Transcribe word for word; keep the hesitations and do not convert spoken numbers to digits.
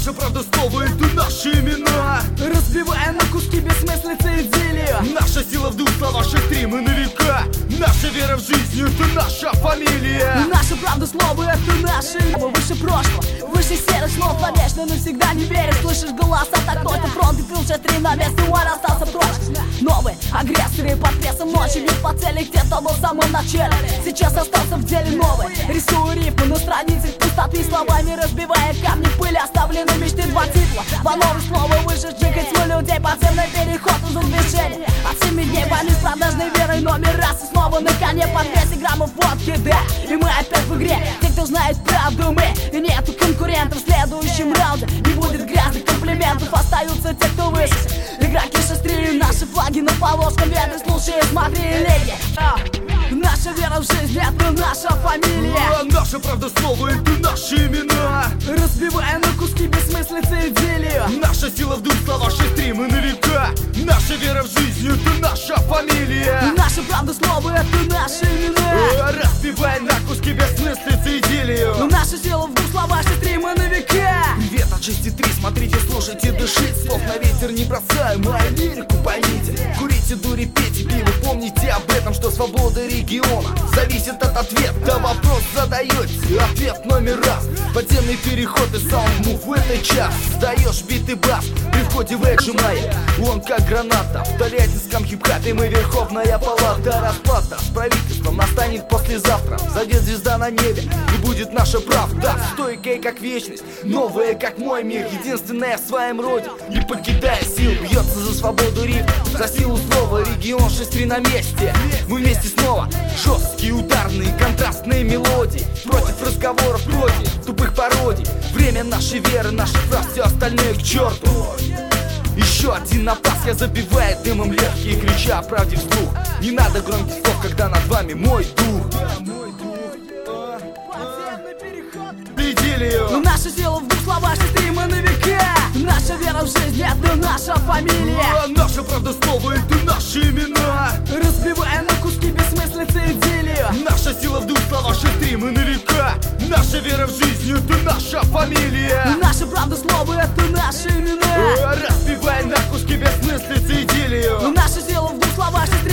Наша правда слова — это наши имена. Разбивая на куски бессмыслицы идиллию. Наша сила в двух словах, шестри мы на века. Наша вера в жизнь — это наша фамилия. Наша правда слова — это наши небо. Выше прошлого, выше серых снов. Навечно навсегда не веришь, слышишь голоса. Так кто-то фронт и пил шестри на месте, он остался прочь. Новые агрессоры под прессом ночи бьют по цели, где-то был в самом начале. Сейчас остался в деле новый. Рисую рифмы на страницах пустоты, словами разбивая камни, пыль оставлены мечты. Два титла, два новых слова, вышедших из тьмы людей. Подземный переход из движения. От семи дней войны с продажной верой, номер раз и снова на коне по двести граммов водки, да. И мы опять в игре, те, кто знает правду, мы. И нету конкурентов в следующем раунде. Не будет грязных комплиментов, остаются те, кто выше. Игроки шестрее, наши флаги на полоскам ветры. Слушай, смотри, леди. Наша вера в жизнь — это наша фамилия. А наша правда слова — это наши имена. Разбивая на куски бессмыслицы идиллию. Наша сила в двух словах, шестри мы на века. Наша вера в жизнь — это наша фамилия. Наша правда слова — это наши имена. Разбивая на куски бессмыслицы идиллию. Наша сила в двух словах, шестри мы на века. Привет от шести три, смотрите, слушайте, дышите. Слов на ветер не бросаю, мою лирику поймите. Курите, дури, пейте пиво, помните об этом, что свобода региона зависит от ответа. Вопрос задаете, ответ номер раз. Подземный переход и саунд-мув в этот час. Сдаешь бит и бас при входе в экшн моя. Он как граната в тольяттинском хип-хапе. Мы верховная палата. Расплата с правительством настанет послезавтра. Зайдет звезда на небе и будет наша правда. Стойкая как вечность, новая как мой мир. Единственная в своем роде, не покидая сил. Бьется за свободу рифм, за силу слова. Регион шестри на месте. Мы вместе снова. Жесткие, ударные, контрастные мелодии. Против разговоров, против тупых пародий. Время нашей веры, наших прав, все остальное к черту. Еще один напас, я забиваю дымом легкие, крича о правде вслух. Не надо громких слов, когда над вами мой дух. Но наша сила в двух словах, шестри мы на века. Наша вера в жизнь — это наша фамилия. А наша правда слова — это наши имена. Разбивая на куски бессмыслицы идиллию. Наша сила в двух словах, шестри мы на века. Наша вера в жизнь — это наша фамилия. Наша правда слова — это наши имена. Разбивая на куски бессмыслицы идиллию. Наша сила в двух словах, шестри